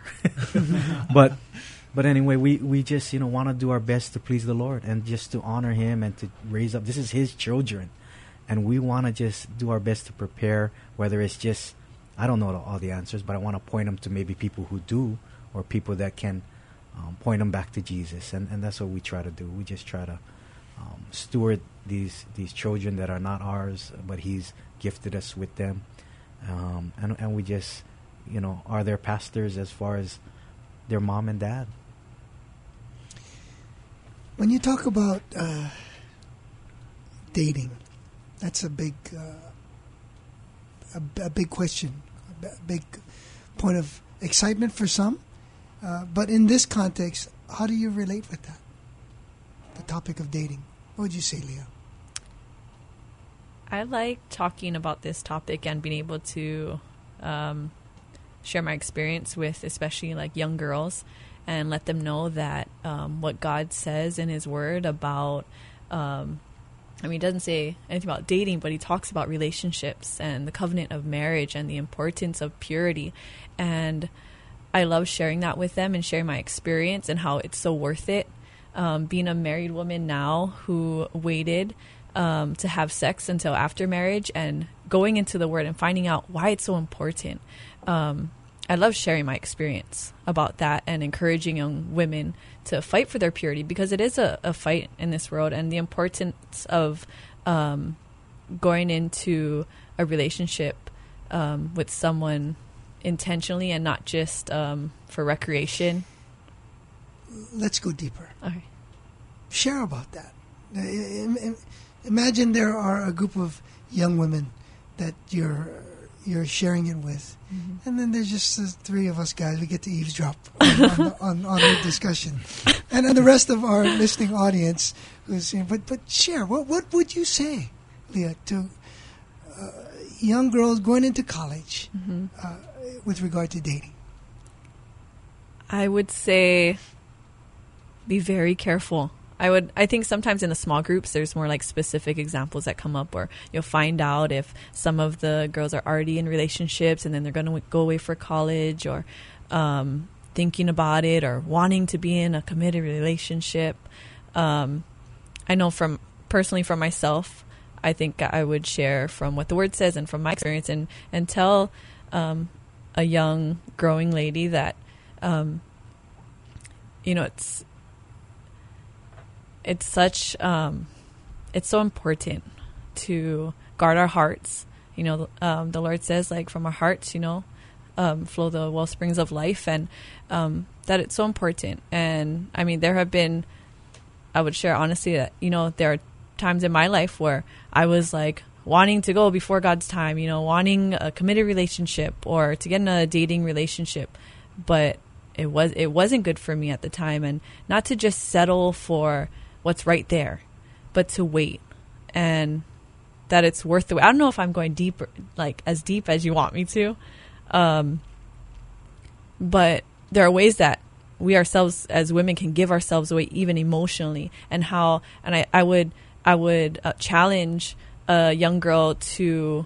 S8: But anyway, we just want to do our best to please the Lord and just to honor Him and to raise up. This is His children, and we want to just do our best to prepare. Whether it's just, I don't know all the answers, but I want to point them to maybe people who do, or people that can point them back to Jesus, and that's what we try to do. We just try to steward these children that are not ours, but He's gifted us with them, and we just are their pastors as far as their mom and dad.
S2: When you talk about dating, that's a big question, a big point of excitement for some. But in this context, how do you relate with that? The topic of dating. What would you say, Leah?
S4: I like talking about this topic and being able to share my experience with, especially like young girls, and let them know that what God says in His Word about, He doesn't say anything about dating, but He talks about relationships and the covenant of marriage and the importance of purity. And I love sharing that with them and sharing my experience and how it's so worth it. Being a married woman now who waited to have sex until after marriage, and going into the Word and finding out why it's so important. I love sharing my experience about that and encouraging young women to fight for their purity, because it is a fight in this world, and the importance of going into a relationship with someone intentionally and not just for recreation.
S2: Let's go deeper.
S4: Okay.
S2: Share about that. Imagine there are a group of young women that you're sharing it with, and then there's just the three of us guys. We get to eavesdrop on the discussion, and then the rest of our listening audience who's saying, "But share. What would you say, Leah, to young girls going into college with regard to dating?"
S4: I would say, be very careful. I think sometimes in the small groups, there's more like specific examples that come up where you'll find out if some of the girls are already in relationships and then they're going to go away for college, or thinking about it, or wanting to be in a committed relationship. I know personally from myself, I think I would share from what the Word says and from my experience, and tell a young growing lady that, it's so important to guard our hearts. The Lord says, like, from our hearts, flow the well springs of life, and that it's so important. And I mean, I would share honestly that, there are times in my life where I was like wanting to go before God's time, wanting a committed relationship or to get in a dating relationship, but it wasn't good for me at the time, and not to just settle for what's right there, but to wait, and that it's worth the wait. I don't know if I'm going deeper, like as deep as you want me to, but there are ways that we ourselves as women can give ourselves away, even emotionally, and I would challenge a young girl to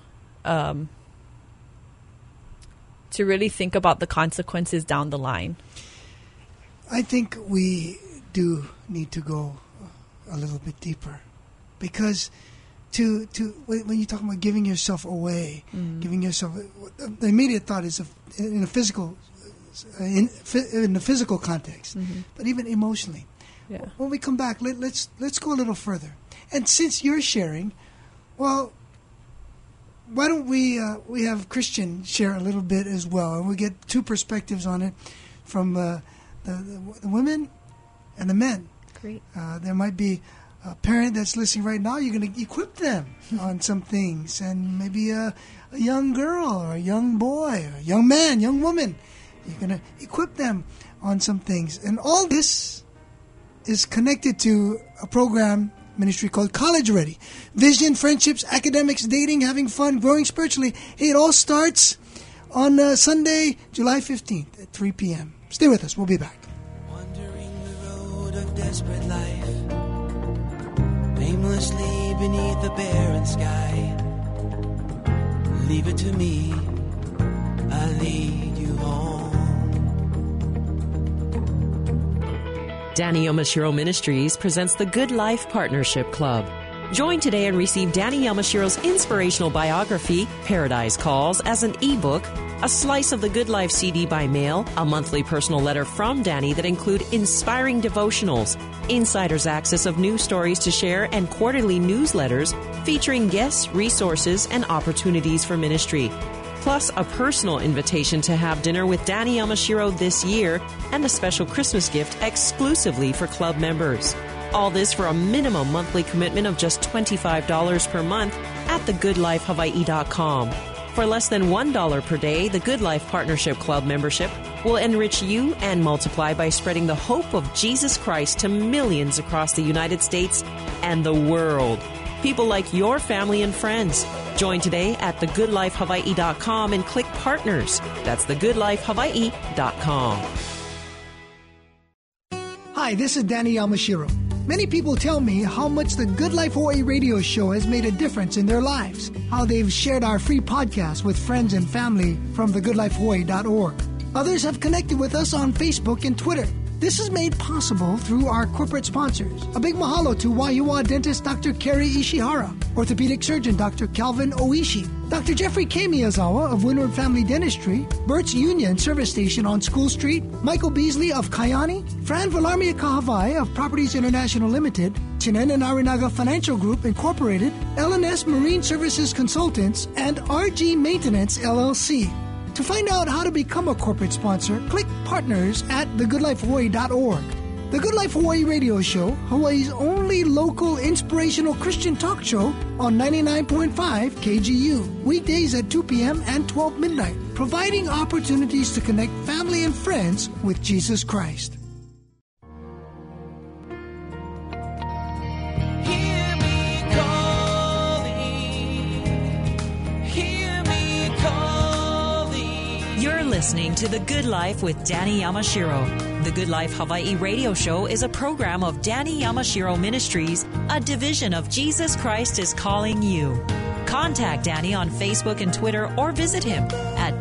S4: really think about the consequences down the line.
S2: I think we do need to go a little bit deeper, because when you talk about giving yourself away, giving yourself, the immediate thought is in the physical context, but even emotionally.
S4: Yeah.
S2: When we come back, let's go a little further. And since you're sharing, well, why don't we have Christian share a little bit as well, and we get two perspectives on it from the women and the men.
S4: Great.
S2: There might be a parent that's listening right now. You're going to equip them on some things, and maybe a young girl or a young boy or a young man, young woman. You're going to equip them on some things. And all this is connected to a program ministry called College Ready. Vision, friendships, academics, dating, having fun, growing spiritually. Hey, it all starts on Sunday, July 15th at 3 p.m. Stay with us. We'll be back.
S5: Of desperate life, aimlessly beneath the barren sky. Leave it to me, I'll lead you home.
S9: Danny Yamashiro Ministries presents the Good Life Partnership Club. Join today and receive Danny Yamashiro's inspirational biography, Paradise Calls, as an ebook, a slice of the Good Life CD by mail, a monthly personal letter from Danny that include inspiring devotionals, insider's access of news stories to share, and quarterly newsletters featuring guests, resources, and opportunities for ministry. Plus a personal invitation to have dinner with Danny Yamashiro this year, and a special Christmas gift exclusively for club members. All this for a minimum monthly commitment of just $25 per month at thegoodlifehawaii.com. For less than $1 per day, the Good Life Partnership Club membership will enrich you and multiply by spreading the hope of Jesus Christ to millions across the United States and the world. People like your family and friends. Join today at thegoodlifehawaii.com and click Partners. That's thegoodlifehawaii.com.
S2: Hi, this is Danny Yamashiro. Many people tell me how much the Good Life Hawaii radio show has made a difference in their lives, how they've shared our free podcast with friends and family from thegoodlifehawaii.org. Others have connected with us on Facebook and Twitter. This is made possible through our corporate sponsors. A big mahalo to Waiua dentist Dr. Kerry Ishihara, orthopedic surgeon Dr. Calvin Oishi, Dr. Jeffrey K. Miyazawa of Windward Family Dentistry, Burt's Union Service Station on School Street, Michael Beasley of Kayani, Fran Villarmia Kahavai of Properties International Limited, Chinen and Arinaga Financial Group Incorporated, LNS Marine Services Consultants, and RG Maintenance LLC. To find out how to become a corporate sponsor, click partners at thegoodlifehawaii.org. The Good Life Hawaii radio show, Hawaii's only local inspirational Christian talk show on 99.5 KGU, weekdays at 2 p.m. and 12 midnight, providing opportunities to connect family and friends with Jesus Christ.
S1: Listening to The Good Life with Danny Yamashiro. The Good Life Hawaii radio show is a program of Danny Yamashiro Ministries, a division of Jesus Christ is Calling You. Contact Danny on Facebook and Twitter or visit him at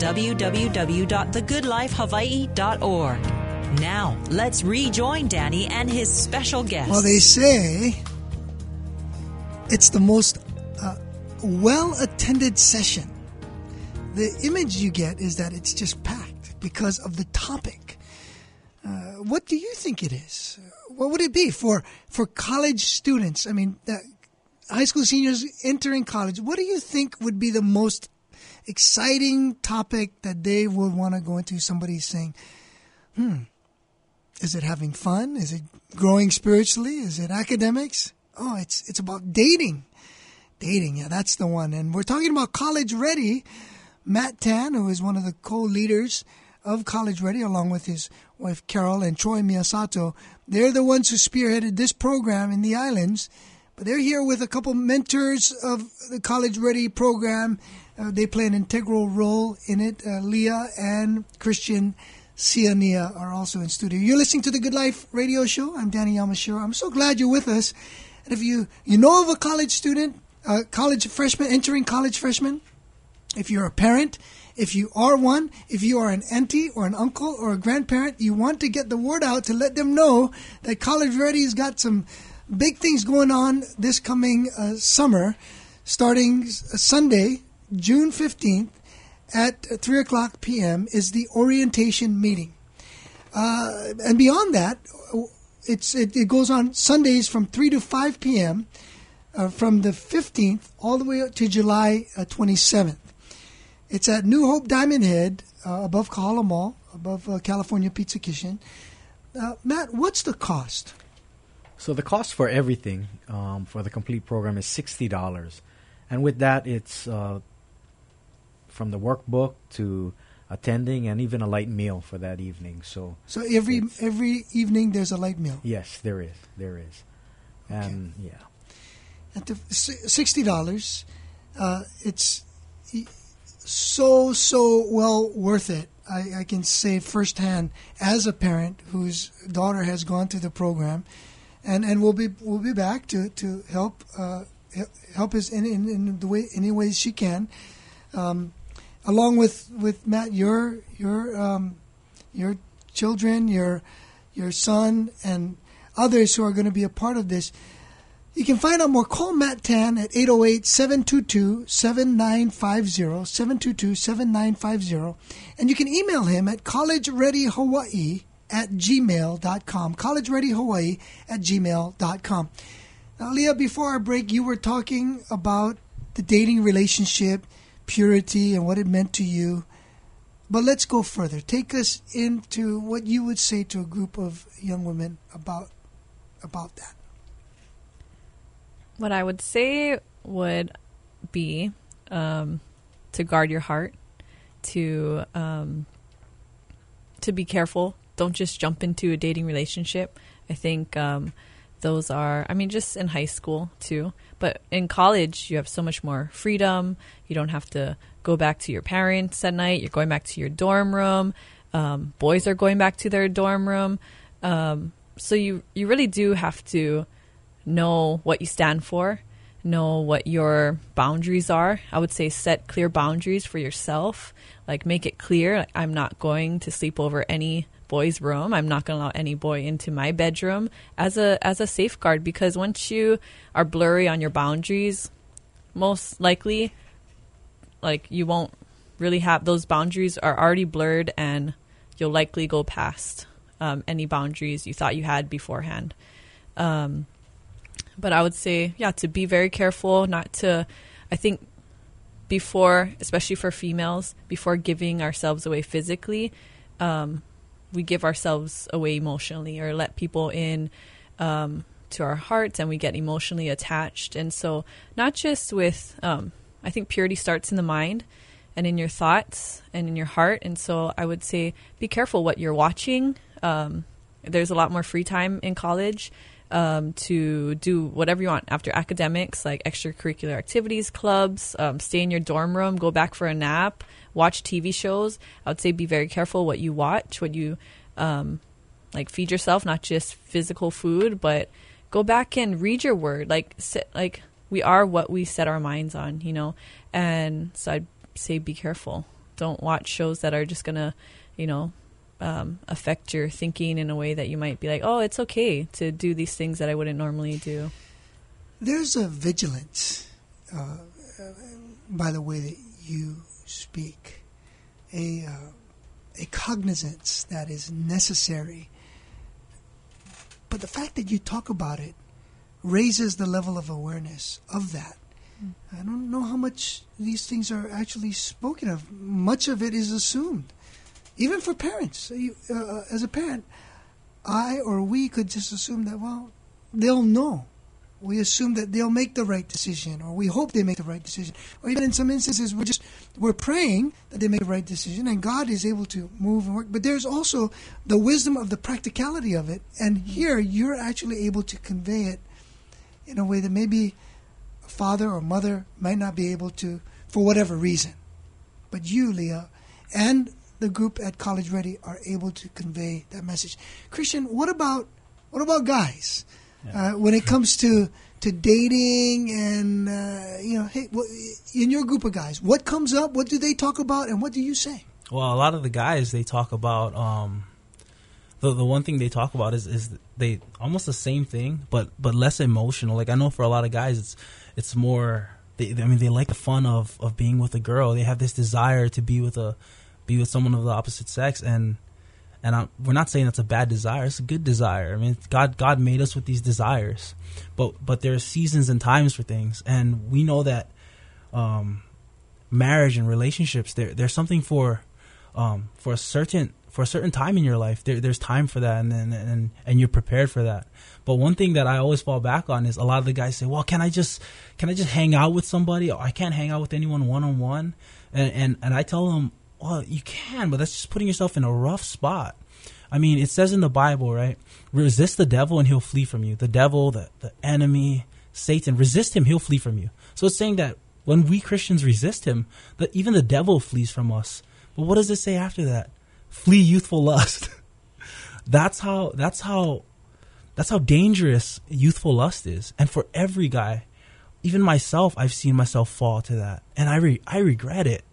S1: www.thegoodlifehawaii.org. Now, let's rejoin Danny and his special guest.
S2: Well, they say it's the most well-attended session. The image you get is that it's just packed because of the topic. What do you think it is? What would it be for college students? I mean, high school seniors entering college. What do you think would be the most exciting topic that they would want to go into? Somebody's saying, is it having fun? Is it growing spiritually? Is it academics? Oh, it's about dating. Dating, yeah, that's the one. And we're talking about College Ready. Matt Tan, who is one of the co-leaders of College Ready, along with his wife Carol and Troy Miyasato, they're the ones who spearheaded this program in the islands. But they're here with a couple mentors of the College Ready program. They play an integral role in it. Leah and Christian Siania are also in studio. You're listening to the Good Life radio show. I'm Danny Yamashiro. I'm so glad you're with us. And if you know of a college student, college freshman, entering college freshman, if you're a parent, if you are one, if you are an auntie or an uncle or a grandparent, you want to get the word out to let them know that College Ready's got some big things going on this coming summer, starting Sunday, June 15th at 3 o'clock p.m. is the orientation meeting. And beyond that, it goes on Sundays from 3 to 5 p.m. From the 15th all the way up to July 27th. It's at New Hope Diamond Head, above Kahala Mall, above California Pizza Kitchen. Matt, what's the cost?
S8: So the cost for everything, for the complete program, is $60. And with that, it's from the workbook to attending and even a light meal for that evening. So every evening there's a light meal? Yes, there is. And, okay. Yeah.
S2: At the $60, it's so well worth it. I can say firsthand as a parent whose daughter has gone through the program, and we'll be back to help us in the way any ways she can, along with Matt, your children, your son, and others who are going to be a part of this. You can find out more. Call Matt Tan at 808-722-7950, 722-7950. And you can email him at collegereadyhawaii@gmail.com, collegereadyhawaii@gmail.com. Now, Leah, before our break, you were talking about the dating relationship, purity, and what it meant to you. But let's go further. Take us into what you would say to a group of young women about that.
S4: What I would say would be to guard your heart, to be careful. Don't just jump into a dating relationship. I think those are, just in high school too. But in college, you have so much more freedom. You don't have to go back to your parents at night. You're going back to your dorm room. Boys are going back to their dorm room. So you really do have to know what you stand for, know what your boundaries are. I would say set clear boundaries for yourself. Like, make it clear, I'm not going to sleep over any boy's room. I'm not going to allow any boy into my bedroom as a safeguard, because once you are blurry on your boundaries, most likely, like, you won't really have, those boundaries are already blurred, and you'll likely go past any boundaries you thought you had beforehand. But I would say, to be very careful, not to, I think, before, especially for females, before giving ourselves away physically, we give ourselves away emotionally, or let people in to our hearts, and we get emotionally attached. And so not just with, I think purity starts in the mind and in your thoughts and in your heart. And so I would say be careful what you're watching. There's a lot more free time in college to do whatever you want after academics, like extracurricular activities, clubs, stay in your dorm room, go back for a nap, watch TV shows. I would say be very careful what you watch, what you like, feed yourself, not just physical food, but go back and read your word. Like we are what we set our minds on, you know. And so I'd say be careful. Don't watch shows that are just gonna, you know, affect your thinking in a way that you might be like, oh, it's okay to do these things that I wouldn't normally do.
S2: There's a vigilance by the way that you speak, a cognizance that is necessary. But the fact that you talk about it raises the level of awareness of that. I don't know how much these things are actually spoken of. Much of it is assumed. Even for parents. As a parent, I or we could just assume that, well, they'll know. We assume that they'll make the right decision, or we hope they make the right decision. Or even in some instances, we're praying that they make the right decision, and God is able to move and work. But there's also the wisdom of the practicality of it. And here, you're actually able to convey it in a way that maybe a father or mother might not be able to, for whatever reason. But you, Leah, and the group at College Ready are able to convey that message. Christian, what about guys? When it comes to dating and, hey, in your group of guys, what comes up? What do they talk about? And what do you say?
S3: Well, a lot of the guys, they talk about, the one thing they talk about is they almost the same thing, but less emotional. Like, I know for a lot of guys, it's more, they like the fun of being with a girl. They have this desire to be with someone of the opposite sex, and we're not saying that's a bad desire. It's a good desire. I mean, God made us with these desires, but there are seasons and times for things, and we know that marriage and relationships, there's something for a certain time in your life. There's time for that, and you're prepared for that. But one thing that I always fall back on is a lot of the guys say, well, can I just hang out with somebody? I can't hang out with anyone one-on-one, and I tell them, well, you can, but that's just putting yourself in a rough spot. I mean, it says in the Bible, right? Resist the devil and he'll flee from you. The devil, the enemy, Satan, resist him, he'll flee from you. So it's saying that when we Christians resist him, that even the devil flees from us. But what does it say after that? Flee youthful lust. That's how dangerous youthful lust is. And for every guy, even myself, I've seen myself fall to that. And I regret it.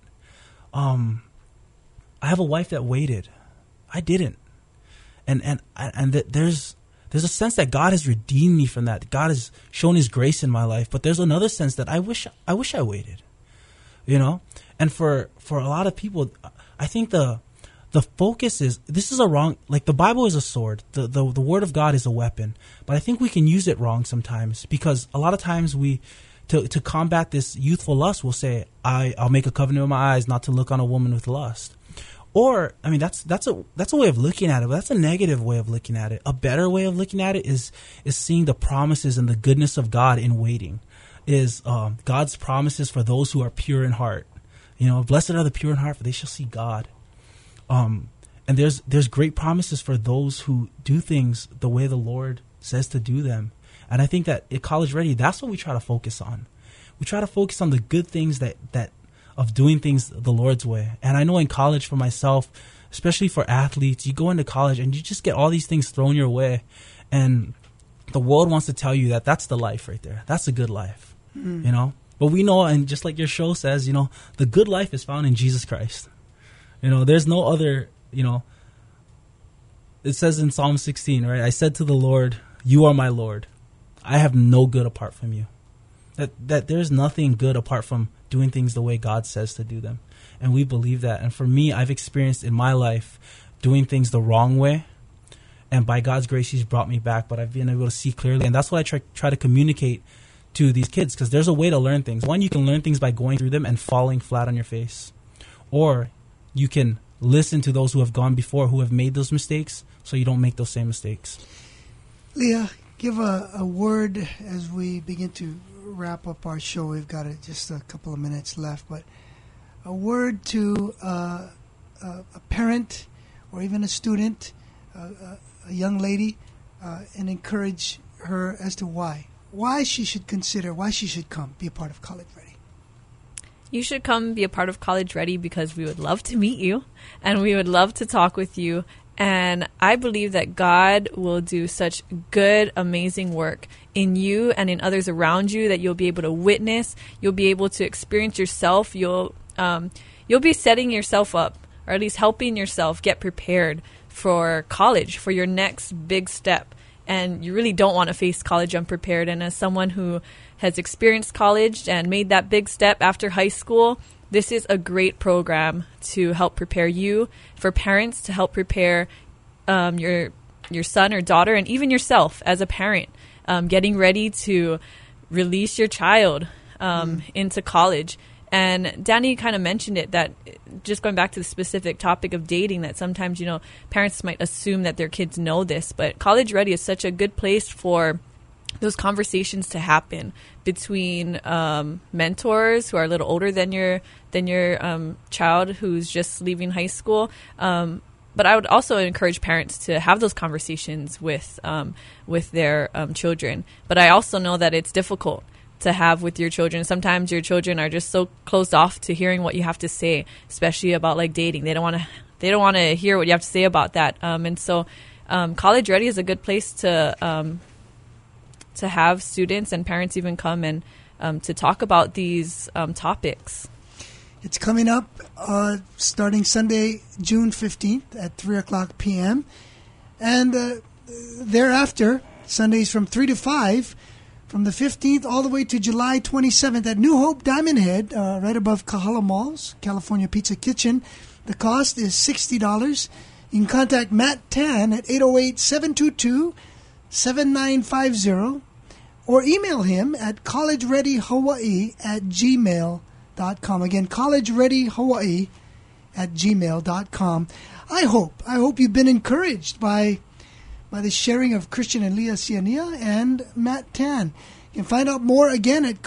S3: I have a wife that waited. I didn't. And there's a sense that God has redeemed me from that. God has shown his grace in my life. But there's another sense that I wish I waited. You know? And for a lot of people, I think the focus is, this is a wrong, like, the Bible is a sword. The word of God is a weapon. But I think we can use it wrong sometimes, because a lot of times to combat this youthful lust, we'll say, I'll make a covenant with my eyes not to look on a woman with lust. Or, I mean, that's a way of looking at it, but that's a negative way of looking at it. A better way of looking at it is seeing the promises and the goodness of God in waiting. Is God's promises for those who are pure in heart. You know, blessed are the pure in heart, for they shall see God. And there's great promises for those who do things the way the Lord says to do them. And I think that at College Ready, that's what we try to focus on. We try to focus on the good things that of doing things the Lord's way. And I know in college, for myself, especially for athletes, you go into college and you just get all these things thrown your way. And the world wants to tell you that that's the life right there. That's a good life, you know. But we know, and just like your show says, you know, the good life is found in Jesus Christ. You know, there's no other, you know, it says in Psalm 16, right? I said to the Lord, you are my Lord. I have no good apart from you. That there's nothing good apart from doing things the way God says to do them. And we believe that. And for me, I've experienced in my life doing things the wrong way. And by God's grace, he's brought me back. But I've been able to see clearly. And that's what I try to communicate to these kids. Because there's a way to learn things. One, you can learn things by going through them and falling flat on your face. Or you can listen to those who have gone before, who have made those mistakes, so you don't make those same mistakes.
S2: Leah, give a word as we begin to wrap up our show. We've got just a couple of minutes left, but a word to a parent or even a student, a young lady, and encourage her as to why she should consider, why she should come be a part of College Ready.
S4: You should come be a part of College Ready because we would love to meet you and we would love to talk with you. And I believe that God will do such good, amazing work in you and in others around you that you'll be able to witness. You'll be able to experience yourself. You'll be setting yourself up, or at least helping yourself get prepared for college, for your next big step. And you really don't want to face college unprepared. And as someone who has experienced college and made that big step after high school, this is a great program to help prepare you, for parents to help prepare your son or daughter, and even yourself as a parent, getting ready to release your child into college. And Danny kind of mentioned it, that just going back to the specific topic of dating, that sometimes, parents might assume that their kids know this, but College Ready is such a good place for those conversations to happen between mentors who are a little older than your child who's just leaving high school. But I would also encourage parents to have those conversations with their children. But I also know that it's difficult to have with your children. Sometimes your children are just so closed off to hearing what you have to say, especially about like dating. They don't want to hear what you have to say about that. And so College Ready is a good place to have students and parents even come and to talk about these topics.
S2: It's coming up starting Sunday, June 15th at 3 o'clock p.m. And thereafter, Sundays from 3 to 5, from the 15th all the way to July 27th at New Hope Diamond Head, right above Kahala Malls, California Pizza Kitchen. The cost is $60. You can contact Matt Tan at 808-722-7950 or email him at collegereadyhawaii@gmail.com. Again, collegereadyhawaii@gmail.com. I hope you've been encouraged by the sharing of Christian and Leah Ciania and Matt Tan. You can find out more again at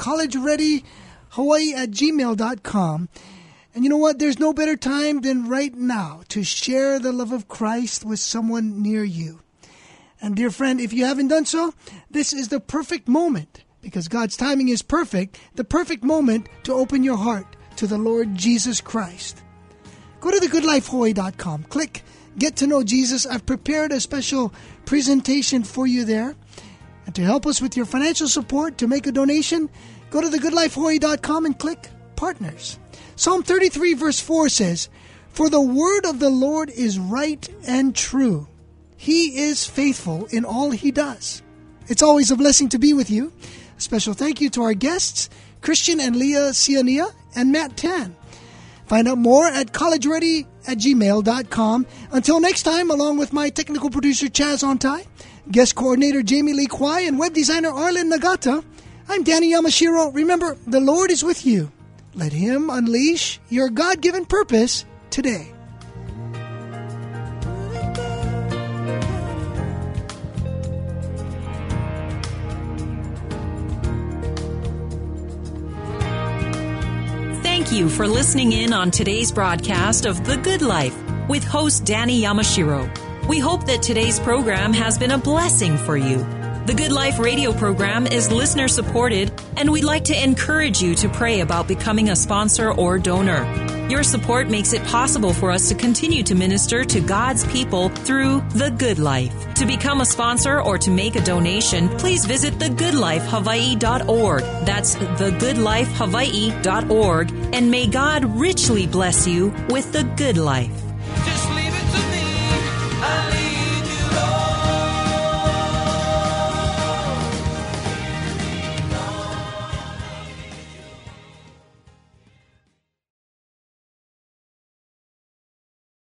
S2: collegereadyhawaii@gmail.com. And you know what? There's no better time than right now to share the love of Christ with someone near you. And dear friend, if you haven't done so, this is the perfect moment, because God's timing is perfect, the perfect moment to open your heart to the Lord Jesus Christ. Go to thegoodlifehawaii.com. Click Get to Know Jesus. I've prepared a special presentation for you there. And to help us with your financial support, to make a donation, go to thegoodlifehawaii.com and click Partners. Psalm 33 verse 4 says, "For the word of the Lord is right and true. He is faithful in all he does." It's always a blessing to be with you. A special thank you to our guests, Christian and Leah Ciania and Matt Tan. Find out more at collegeready@gmail.com. Until next time, along with my technical producer Chaz Ontai, guest coordinator Jamie Lee Kwai, and web designer Arlen Nagata, I'm Danny Yamashiro. Remember, the Lord is with you. Let Him unleash your God-given purpose today.
S1: Thank you for listening in on today's broadcast of The Good Life with host Danny Yamashiro. We hope that today's program has been a blessing for you. The Good Life radio program is listener supported, and we'd like to encourage you to pray about becoming a sponsor or donor. Your support makes it possible for us to continue to minister to God's people through The Good Life. To become a sponsor or to make a donation, please visit thegoodlifehawaii.org. That's thegoodlifehawaii.org, and may God richly bless you with the good life.